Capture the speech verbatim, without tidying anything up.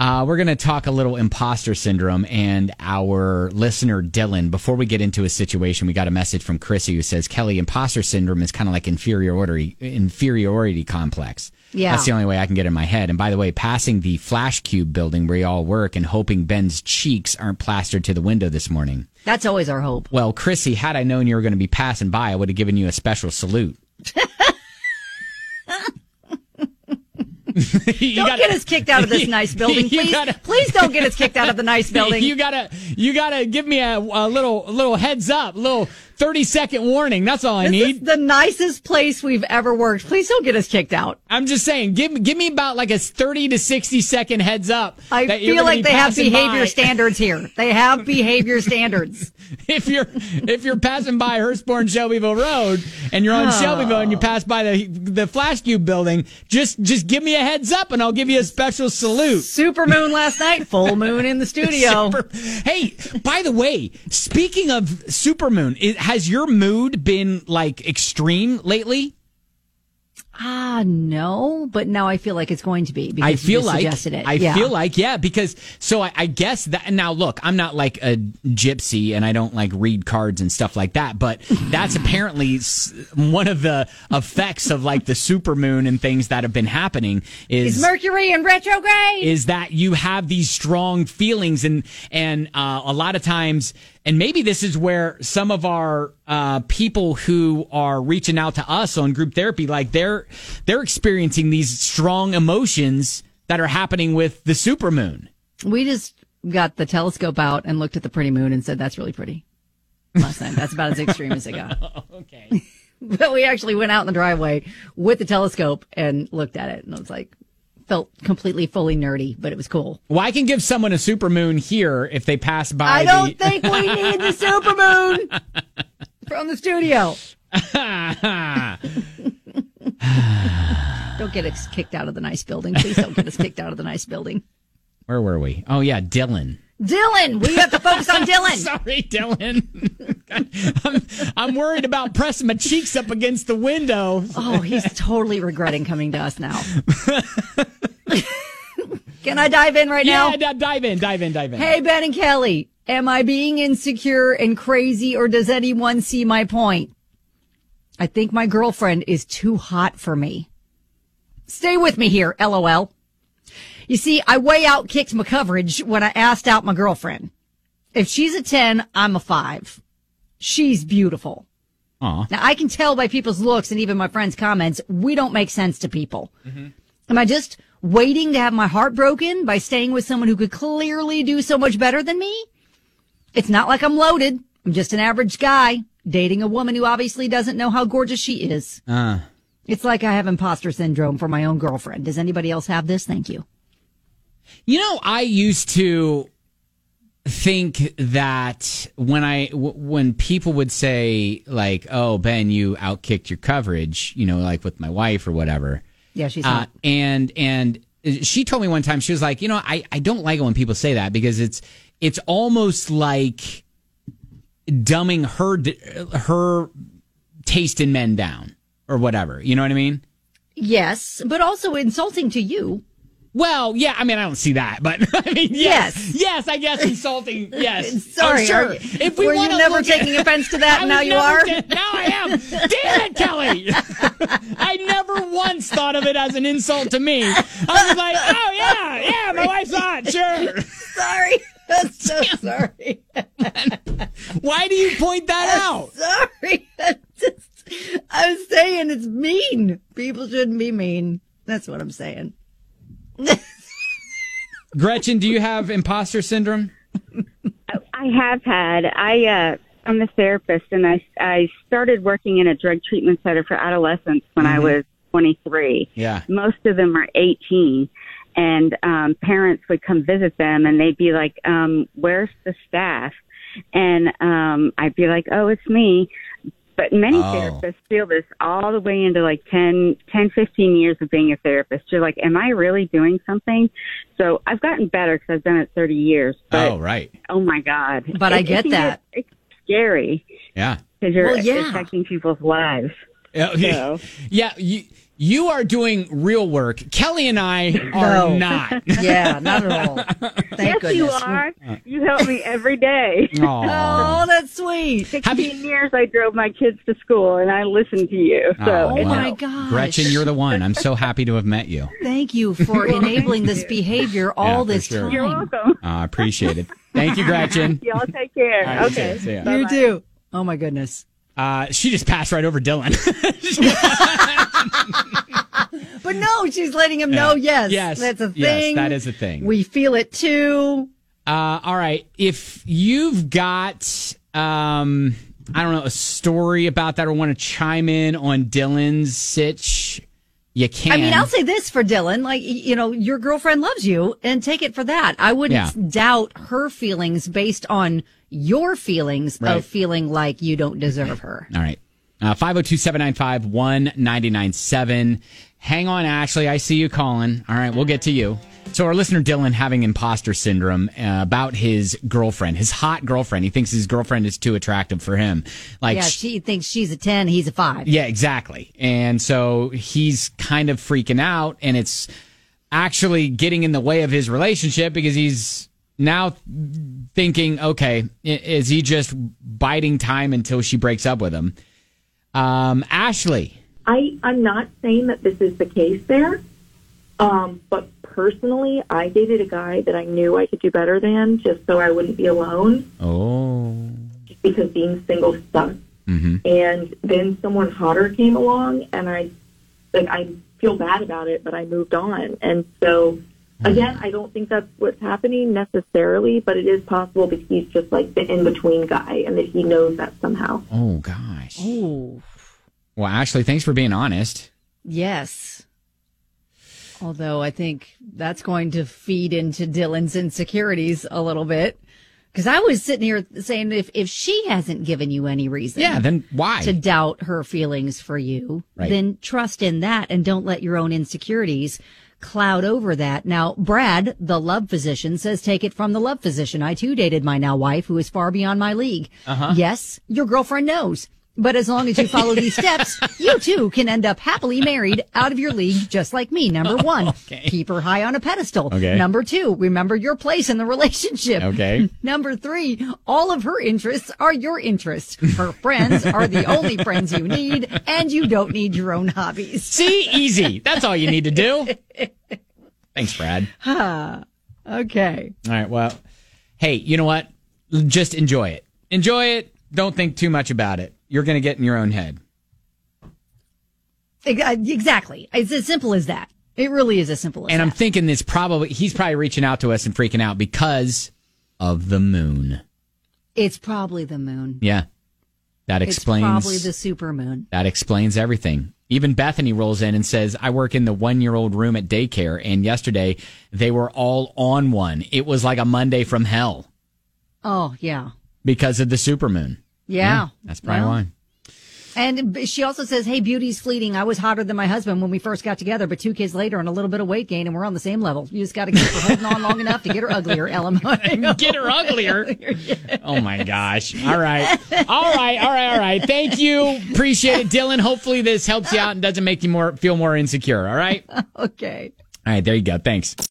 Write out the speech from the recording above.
Uh, we're going to talk a little imposter syndrome and our listener, Dylan. Before we get into a situation, we got a message from Chrissy who says, Kelly, imposter syndrome is kind of like inferiority, inferiority complex. Yeah. That's the only way I can get in my head. And by the way, passing the Flash Cube building where you all work and hoping Ben's cheeks aren't plastered to the window this morning. That's always our hope. Well, Chrissy, had I known you were going to be passing by, I would have given you a special salute. don't gotta, get us kicked out of this nice building, please. Gotta, please don't get us kicked out of the nice building. You gotta, you gotta give me a, a little, a little heads up, a little thirty second warning. That's all I this need. Is the nicest place we've ever worked. Please don't get us kicked out. I'm just saying, give give me about like a thirty to sixty second heads up. I feel like they have behavior by. standards here. They have behavior standards. If you're if you're passing by Hurstbourne Shelbyville Road and you're on oh. Shelbyville and you pass by the the Flash Cube building, just just give me a heads up and I'll give you a special salute. Super moon last night, full moon in the studio. Super, hey, by the way, speaking of super moon, it, has your mood been like extreme lately? Ah, no, but now I feel like it's going to be because I feel you like suggested it. I yeah. feel like yeah, because so I, I guess that now look, I'm not like a gypsy and I don't like read cards and stuff like that, but that's apparently one of the effects of like the supermoon and things that have been happening is, is Mercury in retrograde. Is that you have these strong feelings and and uh, a lot of times. And maybe this is where some of our uh, people who are reaching out to us on group therapy, like they're they're experiencing these strong emotions that are happening with the supermoon. We just got the telescope out and looked at the pretty moon and said, that's really pretty last night. That's about as extreme as it got. Okay. But we actually went out in the driveway with the telescope and looked at it. And I was like, felt completely fully nerdy, but it was cool. Well, I can give someone a supermoon here if they pass by. I don't the... think we need the supermoon from the studio. Don't get us kicked out of the nice building. Please don't get us kicked out of the nice building. Where were we? Oh, yeah, Dylan. Dylan! We have to focus on Dylan. Sorry, Dylan. I'm, I'm worried about pressing my cheeks up against the window. Oh, he's totally regretting coming to us now. Can I dive in right now? Yeah, dive in, dive in, dive in. Hey, Ben and Kelly. Am I being insecure and crazy, or does anyone see my point? I think my girlfriend is too hot for me. Stay with me here, LOL. You see, I way out kicked my coverage when I asked out my girlfriend. If she's a ten, I'm a five. She's beautiful. Aw. Now, I can tell by people's looks and even my friends' comments, we don't make sense to people. Mm-hmm. Am I just waiting to have my heart broken by staying with someone who could clearly do so much better than me? It's not like I'm loaded. I'm just an average guy dating a woman who obviously doesn't know how gorgeous she is. Uh. It's like I have imposter syndrome for my own girlfriend. Does anybody else have this? Thank you. You know, I used to think that when I w- when people would say like, "Oh, Ben, you outkicked your coverage," you know, like with my wife or whatever. Yeah, she's uh, hot. And and she told me one time, she was like, "You know, I, I don't like it when people say that because it's it's almost like dumbing her her taste in men down or whatever." You know what I mean? Yes, but also insulting to you. Well, yeah, I mean, I don't see that, but I mean, yes, yes, yes I guess insulting, yes. Sorry, oh, sure. If we were you never taking at, offense to that, now you are? T- now I am. Damn it, Kelly! I never once thought of it as an insult to me. I was like, oh, yeah, yeah, my wife's hot, sure. Sorry. I'm so sorry. Why do you point that I'm out? Sorry. I'm, just, I'm saying it's mean. People shouldn't be mean. That's what I'm saying. Gretchen, do you have imposter syndrome? I have had. I, uh, I'm a therapist, and I, I started working in a drug treatment center for adolescents when mm-hmm. I was twenty-three. Yeah. Most of them are eighteen, and um, parents would come visit them, and they'd be like, um, where's the staff? And um, I'd be like, oh, it's me. But many oh. therapists feel this all the way into like ten, ten, fifteen years of being a therapist. You're like, am I really doing something? So I've gotten better because I've done it thirty years. But, oh, right. Oh, my God. But it, I get that. Get, it's scary. Yeah. Because you're well, yeah. affecting people's lives. Yeah. So. Yeah. You, You are doing real work. Kelly and I are No. not. Yeah, not at all. Thank yes, goodness. you are. You help me every day. Aw. Oh, that's sweet. Have you- Fifteen years I drove my kids to school, and I listened to you. So, Oh, Oh, it's- wow. my gosh. Gretchen, you're the one. I'm so happy to have met you. Thank you for enabling this behavior all for this sure. time. you're welcome. Uh, I appreciate it. Thank you, Gretchen. Y'all take care. All right, okay. see ya. Bye-bye. You do. Oh, my goodness. Uh, she just passed right over Dylan. But no, she's letting him know, yes, Yes. that's a Yes, thing. that is a thing. We feel it too. Uh, all right. If you've got, um, I don't know, a story about that or want to chime in on Dylan's sitch, you can. I mean, I'll say this for Dylan, like, y- you know, your girlfriend loves you and take it for that. I wouldn't Yeah. doubt her feelings based on your feelings Right. of feeling like you don't deserve her. All right. Uh, five oh two, seven nine five, one nine nine seven. Hang on, Ashley. I see you calling. All right, we'll get to you. So our listener Dylan having imposter syndrome uh, about his girlfriend, his hot girlfriend. He thinks his girlfriend is too attractive for him. Like, Yeah, she thinks she's a ten, he's a five. yeah, exactly. And so he's kind of freaking out, and it's actually getting in the way of his relationship because he's now thinking, okay, i- is he just biding time until she breaks up with him? Um, Ashley. I, I'm not saying that this is the case there, um, but personally, I dated a guy that I knew I could do better than just so I wouldn't be alone, Oh. just because being single sucks. Mm-hmm. And then someone hotter came along, and I, like, I feel bad about it, but I moved on. And so, again, I don't think that's what's happening necessarily, but it is possible that he's just like the in-between guy, and that he knows that somehow. Oh, gosh. Ooh, Well, Ashley, thanks for being honest. yes. Although I think that's going to feed into Dylan's insecurities a little bit. Because I was sitting here saying if, if she hasn't given you any reason Yeah, then why? to doubt her feelings for you, Right. then trust in that and don't let your own insecurities cloud over that. Now, Brad, the love physician, says take it from the love physician. I too dated my now wife who is far beyond my league. Uh-huh. Yes, your girlfriend knows. But as long as you follow these steps, you too can end up happily married out of your league, just like me. Number one, Okay. keep her high on a pedestal. Okay. Number two, remember your place in the relationship. Okay. Number three, all of her interests are your interests. Her friends are the only friends you need, and you don't need your own hobbies. See, easy. That's all you need to do. Thanks, Brad. Okay. All right. Well, hey, you know what? Just enjoy it. Enjoy it. Don't think too much about it. You're going to get in your own head. Ex- Exactly. It's as simple as that. It really is as simple as And that. I'm thinking this probably, he's probably reaching out to us and freaking out because of the moon. It's probably the moon. Yeah. That It's explains, probably the super moon. that explains everything. Even Bethany rolls in and says, I work in the one year old room at daycare. And yesterday they were all on one. It was like a Monday from hell Oh, yeah. because of the supermoon. Yeah. That's probably Well, why. And she also says, hey, beauty's fleeting. I was hotter than my husband when we first got together, but two kids later and a little bit of weight gain, and we're on the same level. You just got to keep her holding on long enough to get her uglier, Ellen. Get her uglier. Oh my gosh. All right. All right. All right. All right. Thank you. Appreciate it, Dylan. Hopefully this helps you out and doesn't make you more feel more insecure. All right. Okay. All right. There you go. Thanks.